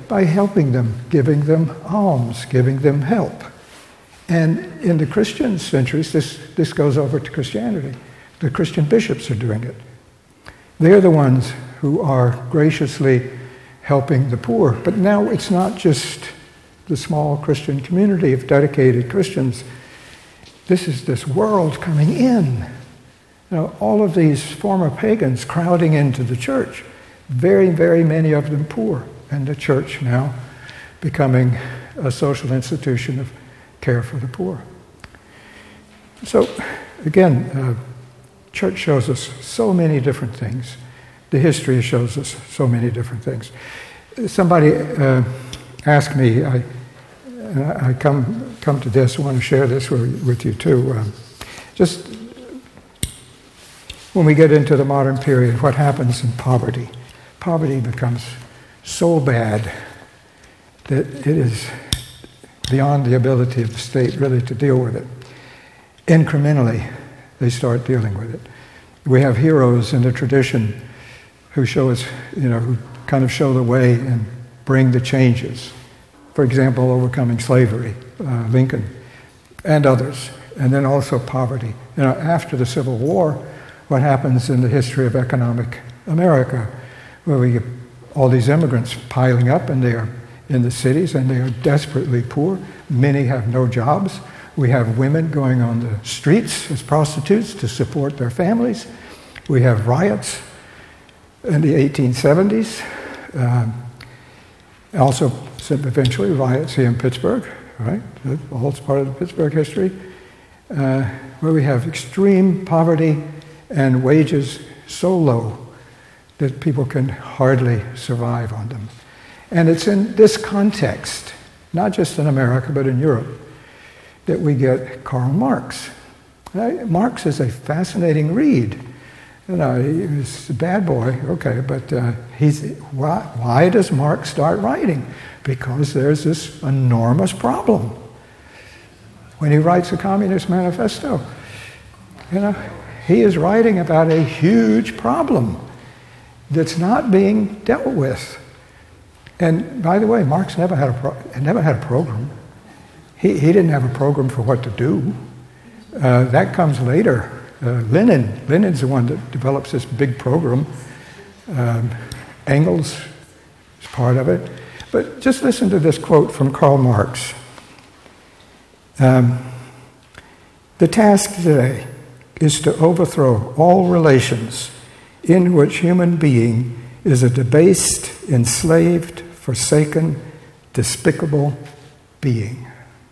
By helping them, giving them alms, giving them help. And in the Christian centuries, this, this goes over to Christianity. The Christian bishops are doing it. They're the ones who are graciously helping the poor. But now it's not just the small Christian community of dedicated Christians. This is this world coming in. You know, all of these former pagans crowding into the church. Very, very many of them poor. And the church now becoming a social institution of care for the poor. So, again, uh, church shows us so many different things. The history shows us so many different things. Somebody uh, asked me, I, I come come to this, I want to share this with, with you too. Um, just when we get into the modern period, what happens in poverty? Poverty becomes so bad that it is beyond the ability of the state really to deal with it. Incrementally, they start dealing with it. We have heroes in the tradition who show us, you know, who kind of show the way and bring the changes. For example, overcoming slavery, uh, Lincoln, and others, and then also poverty. You know, after the Civil War, what happens in the history of economic America, where we get all these immigrants piling up, and they are in the cities, and they are desperately poor. Many have no jobs. We have women going on the streets as prostitutes to support their families. We have riots in the eighteen seventies. Um, also, eventually, riots here in Pittsburgh, right? All part of the Pittsburgh history, uh, where we have extreme poverty and wages so low that people can hardly survive on them. And it's in this context, not just in America, but in Europe, that we get Karl Marx. Right? Marx is a fascinating read. You know, he was a bad boy, okay, but uh, he's why, why does Marx start writing? Because there's this enormous problem. When he writes the Communist Manifesto, you know, he is writing about a huge problem that's not being dealt with. And by the way, Marx never had a pro- never had a program. He he didn't have a program for what to do. Uh, that comes later. Uh, Lenin, Lenin's the one that develops this big program. Um, Engels is part of it. But just listen to this quote from Karl Marx. Um, the task today is to overthrow all relations in which human being is a debased, enslaved, forsaken, despicable being.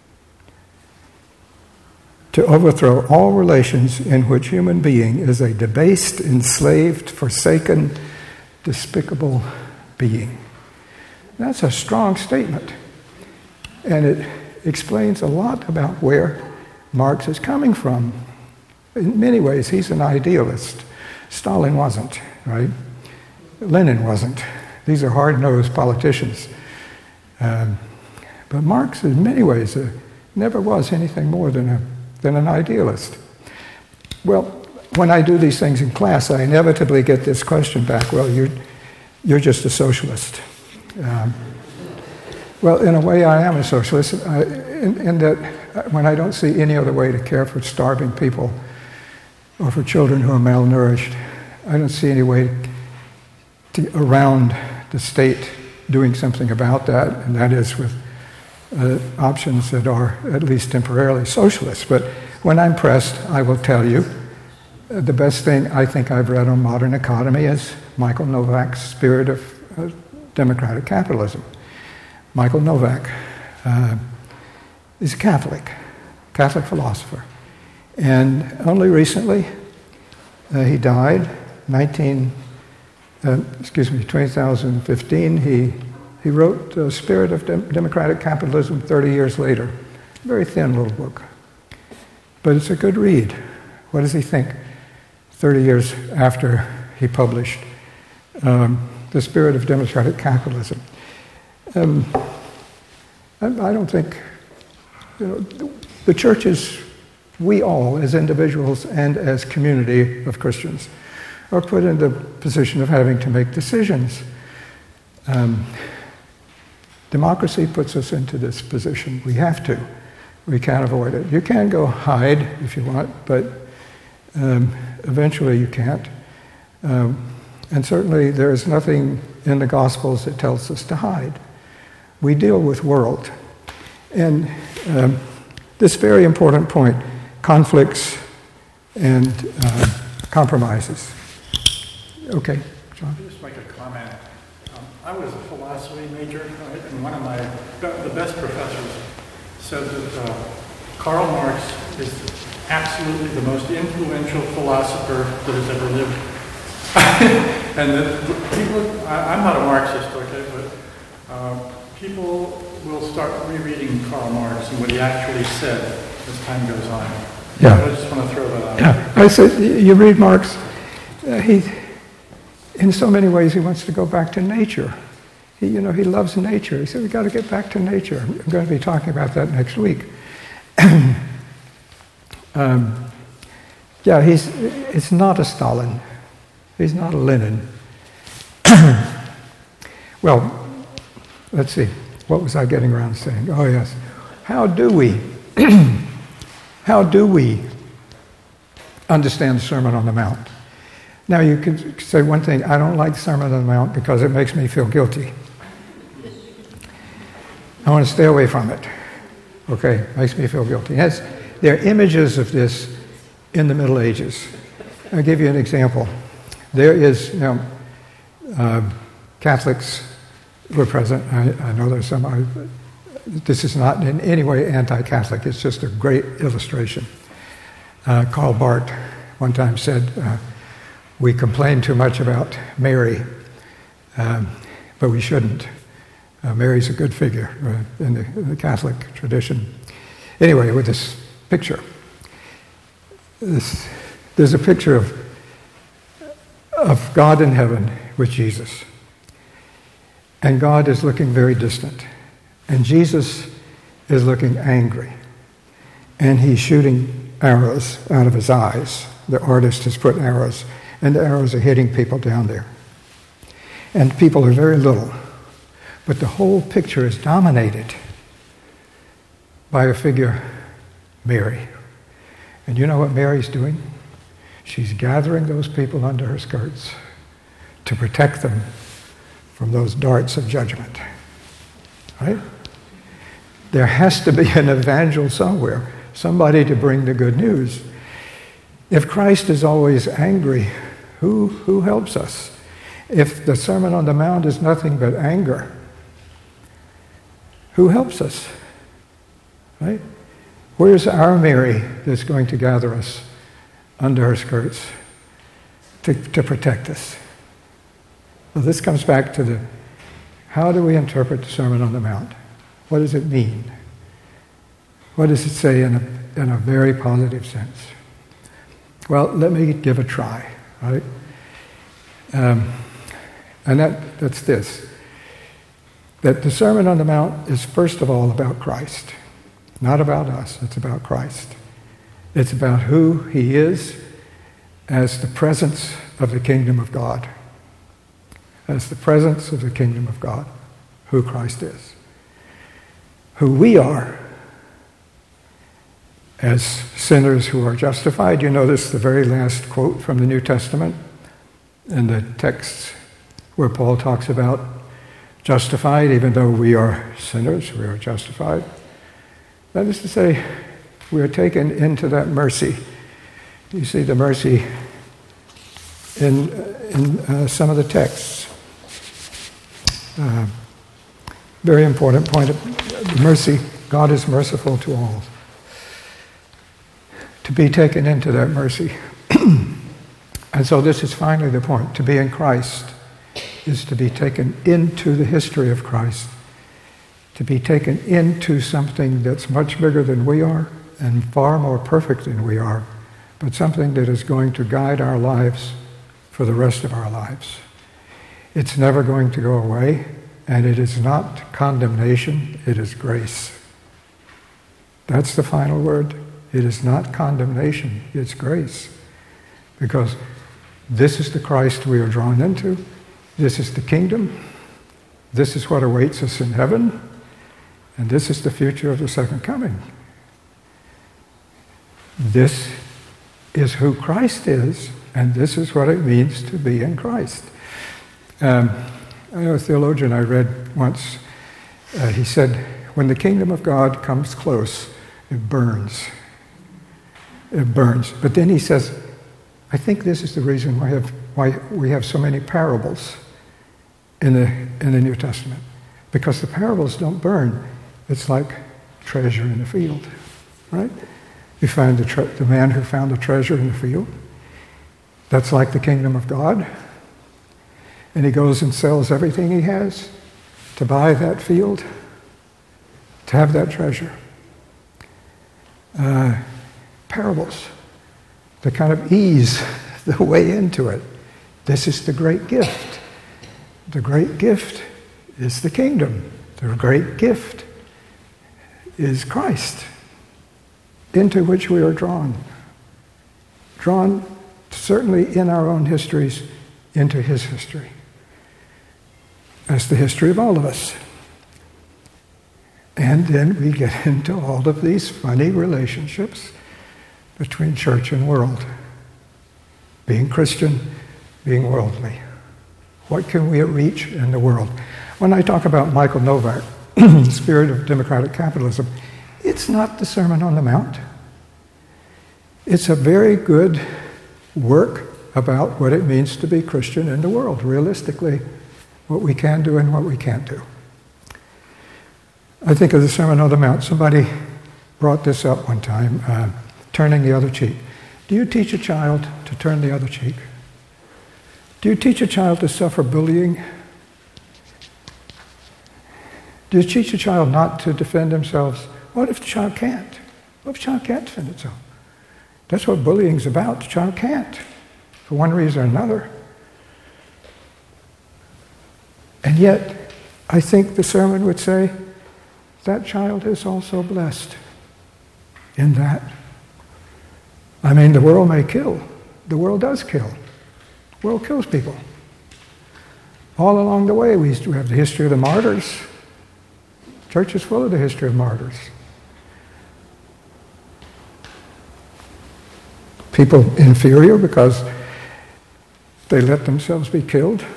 To overthrow all relations in which human being is a debased, enslaved, forsaken, despicable being. That's a strong statement. And it explains a lot about where Marx is coming from. In many ways, he's an idealist. Stalin wasn't, right? Lenin wasn't. These are hard-nosed politicians. Um, but Marx, in many ways, uh, never was anything more than a than an idealist. Well, when I do these things in class, I inevitably get this question back, well, you're, you're just a socialist. Um, well, in a way, I am a socialist, I, in, in that when I don't see any other way to care for starving people or for children who are malnourished, I don't see any way to, around the state doing something about that, and that is with Uh, options that are at least temporarily socialist. But when I'm pressed, I will tell you uh, the best thing I think I've read on modern economy is Michael Novak's Spirit of uh, Democratic Capitalism. Michael Novak uh, is a Catholic, Catholic philosopher. And only recently, uh, he died, nineteen, uh, excuse me, twenty fifteen, he He wrote The Spirit of Dem- Democratic Capitalism thirty years later. Very thin little book. But it's a good read. What does he think thirty years after he published um, The Spirit of Democratic Capitalism? Um, I, I don't think, you know, the church is, we all as individuals and as community of Christians are put in the position of having to make decisions. Um, Democracy puts us into this position. We have to. We can't avoid it. You can go hide if you want, but um, eventually you can't. Um, and certainly there is nothing in the Gospels that tells us to hide. We deal with world. And um, this very important point, conflicts and uh, compromises. Okay, John? I'll just make a comment. Um, I was a philosophy major, right, and one of my the best professors said that uh, Karl Marx is absolutely the most influential philosopher that has ever lived. And that people, I, I'm not a Marxist, okay, but uh, people will start rereading Karl Marx and what he actually said as time goes on. Yeah. I just want to throw that out. Yeah. I said, you read Marx, uh, he, in so many ways, he wants to go back to nature. He, you know, he loves nature. He said, we've got to get back to nature. I'm going to be talking about that next week. um, yeah, he's, it's not a Stalin. He's not a Lenin. Well, let's see. What was I getting around saying? Oh, yes. How do we, how do we understand the Sermon on the Mount? Now, you could say one thing, I don't like the Sermon on the Mount because it makes me feel guilty. I want to stay away from it. Okay, makes me feel guilty. Yes, there are images of this in the Middle Ages. I'll give you an example. There is, you know, uh, Catholics were present. I, I know there's some. I, this is not in any way anti-Catholic. It's just a great illustration. Uh, Karl Barth one time said, uh, we complain too much about Mary, um, but we shouldn't. Uh, Mary's a good figure uh, in, the, in the Catholic tradition. Anyway, with this picture, this, there's a picture of, of God in heaven with Jesus. And God is looking very distant. And Jesus is looking angry. And he's shooting arrows out of his eyes. The artist has put arrows, and the arrows are hitting people down there. And people are very little. But the whole picture is dominated by a figure, Mary. And you know what Mary's doing? She's gathering those people under her skirts to protect them from those darts of judgment. Right? There has to be an evangel somewhere, somebody to bring the good news. If Christ is always angry, who, who helps us? If the Sermon on the Mount is nothing but anger, who helps us? Right? Where's our Mary that's going to gather us under her skirts to, to protect us? Well, this comes back to the, how do we interpret the Sermon on the Mount? What does it mean? What does it say in a, in a very positive sense? Well, let me give a try, right? Um, and that, that's this. That the Sermon on the Mount is first of all about Christ. Not about us, it's about Christ. It's about who he is as the presence of the kingdom of God. As the presence of the kingdom of God, who Christ is. Who we are as sinners who are justified. You notice the very last quote from the New Testament in the texts where Paul talks about justified, even though we are sinners, we are justified. That is to say, we are taken into that mercy. You see the mercy in, in uh, some of the texts. Uh, very important point of mercy. God is merciful to all. To be taken into that mercy. And so this is finally the point. To be in Christ is to be taken into the history of Christ. To be taken into something that's much bigger than we are and far more perfect than we are, but something that is going to guide our lives for the rest of our lives. It's never going to go away, and it is not condemnation, it is grace. That's the final word. It is not condemnation, it's grace. Because this is the Christ we are drawn into. This is the kingdom. this is what awaits us in heaven, and this is the future of the second coming. This is who Christ is, and this is what it means to be in Christ. Um, I know a theologian I read once, uh, he said, when the kingdom of God comes close, it burns. It burns. But then he says, I think this is the reason why, have, why we have so many parables in the, in the New Testament. Because the parables don't burn. It's like treasure in the field, right? You find the, tre- the man who found the treasure in the field. That's like the kingdom of God. And he goes and sells everything he has to buy that field, to have that treasure. Uh, parables, to kind of ease the way into it. This is the great gift. The great gift is the kingdom. The great gift is Christ, into which we are drawn. Drawn, certainly in our own histories, into his history. That's the history of all of us. And then we get into all of these funny relationships between church and world. Being Christian, being worldly. What can we reach in the world? When I talk about Michael Novak, Spirit of Democratic Capitalism, it's not the Sermon on the Mount. It's a very good work about what it means to be Christian in the world, realistically, what we can do and what we can't do. I think of the Sermon on the Mount. Somebody brought this up one time, uh, turning the other cheek. Do you teach a child to turn the other cheek? Do you teach a child to suffer bullying? Do you teach a child not to defend themselves? What if the child can't? What if the child can't defend itself? That's what bullying's about. The child can't, for one reason or another. And yet, I think the sermon would say, that child is also blessed in that. I mean, the world may kill. The world does kill. The world kills people. All along the way, we have the history of the martyrs. Church is full of the history of martyrs. People inferior because they let themselves be killed.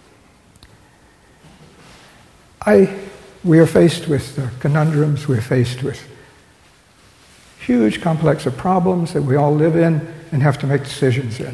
I, we are faced with uh, conundrums. We're faced with huge complex of problems that we all live in and have to make decisions in.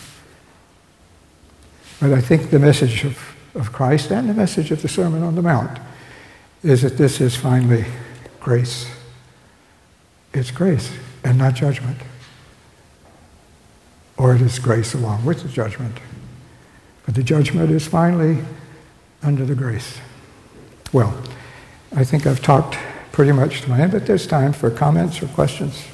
But I think the message of, of Christ and the message of the Sermon on the Mount is that this is finally grace. It's grace and not judgment. Or it is grace along with the judgment. But the judgment is finally under the grace. Well, I think I've talked pretty much to my end, but there's time for comments or questions.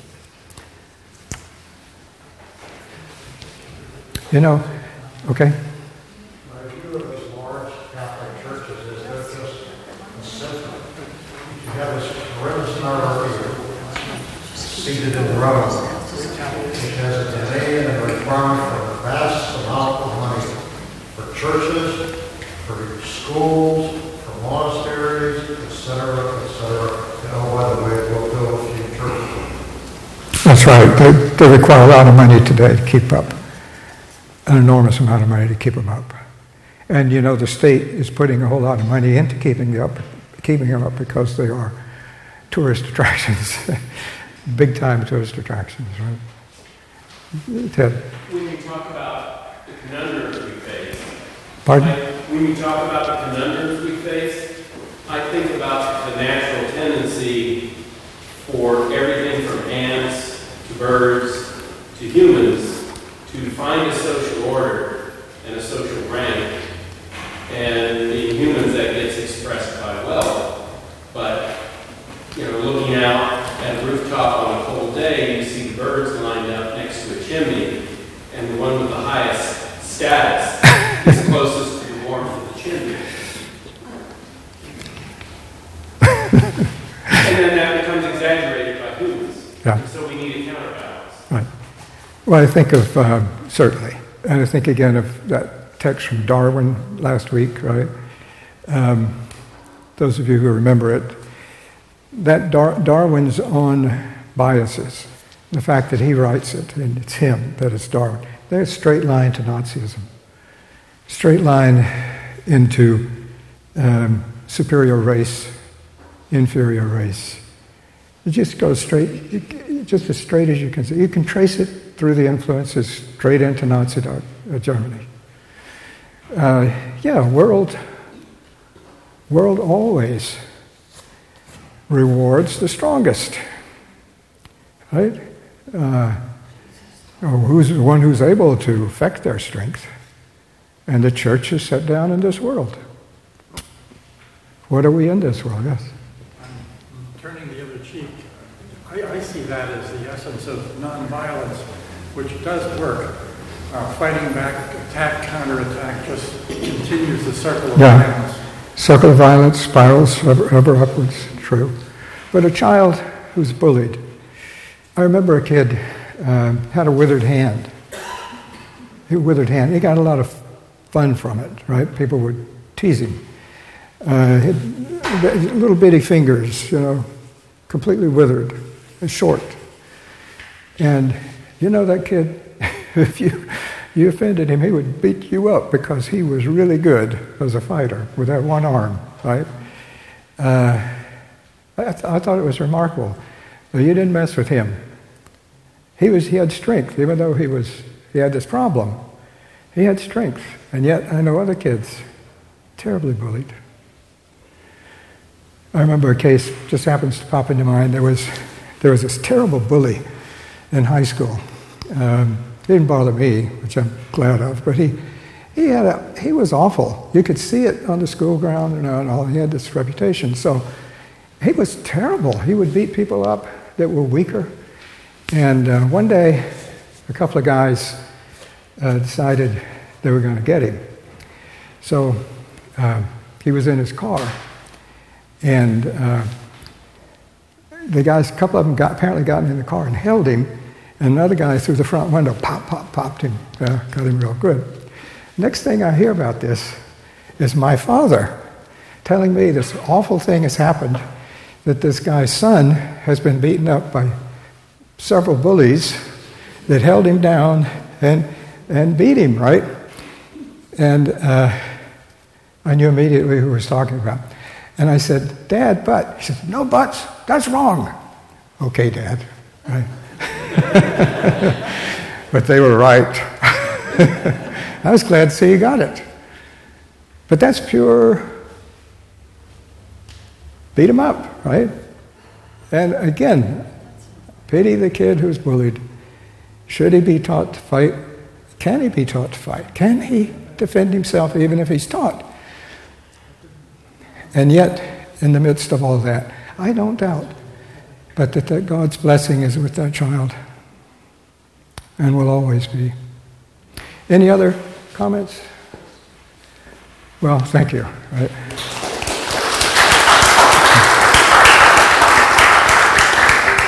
You know, okay? My view of these large Catholic churches is they're just a system. You have this horrendous number here seated in the row, which has a demand and a requirement for a vast amount of money for churches, for schools, for monasteries, et cetera, et cetera. And oh, by the way, we'll build a few churches. That's right. They, they require a lot of money today to keep up. An enormous amount of money to keep them up. And you know, the state is putting a whole lot of money into keeping them up, keeping them up because they are tourist attractions, big time tourist attractions, right? Ted. When you talk about the conundrums we face, Pardon? I, when you talk about the conundrums we face, I think about the natural tendency for everything from ants to birds to humans to find a social order and a social rank. And in humans, that gets expressed by wealth. But, you know, looking out at a rooftop on a cold day, you see the birds lined up next to a chimney, and the one with the highest status is closest to the warmth of the chimney. And then that becomes exaggerated by humans. Yeah. So we need a counterbalance. Right. Well, I think of, um, certainly, and I think again of that text from Darwin last week, right? Um, those of you who remember it, that Dar- Darwin's own biases, the fact that he writes it, and it's him that is Darwin, there's a straight line to Nazism. Straight line into um, superior race, inferior race. It just goes straight, just as straight as you can see. You can trace it through the influences straight into Nazi uh, Germany. Uh, yeah, world, world always rewards the strongest, right? Uh, who's the one who's able to affect their strength? And the church is set down in this world. What are we in this world? Yes. I'm turning the other cheek. I, I see that as the essence of nonviolence, which does work. Uh, fighting back, attack, counterattack, just continues the circle of Yeah. violence. Circle of violence spirals ever, ever upwards. True. But a child who's bullied. I remember a kid um, had a withered hand. He withered hand. He got a lot of fun from it, right? People would tease him. Uh, he had little bitty fingers, you know, completely withered, and short. And you know that kid, if you you offended him, he would beat you up because he was really good as a fighter with that one arm, right? Uh, I, th- I thought it was remarkable. But you didn't mess with him. He was he had strength, even though he was he had this problem. He had strength, and yet I know other kids terribly bullied. I remember a case just happens to pop into mind. There was there was this terrible bully in high school. Um, it didn't bother me, which I'm glad of, but he he had a he was awful. You could see it on the school ground and all. He had this reputation, so he was terrible. He would beat people up that were weaker. And uh, one day, a couple of guys uh, decided they were going to get him. So uh, he was in his car, and uh, the guys, a couple of them got, apparently got in the car and held him, and another guy through the front window pop, pop, popped him, uh, got him real good. Next thing I hear about this is my father telling me this awful thing has happened, that this guy's son has been beaten up by several bullies that held him down and and beat him, right? And uh, I knew immediately who he was talking about. And I said, Dad, but. He said, no buts, that's wrong. Okay, Dad. Right. But they were right. I was glad to see you got it. But that's pure beat him up, right? And again, pity the kid who's bullied. Should he be taught to fight? Can he be taught to fight? Can he defend himself even if he's taught? And yet, in the midst of all that, I don't doubt but that, that God's blessing is with that child and will always be. Any other comments? Well, thank you. Right.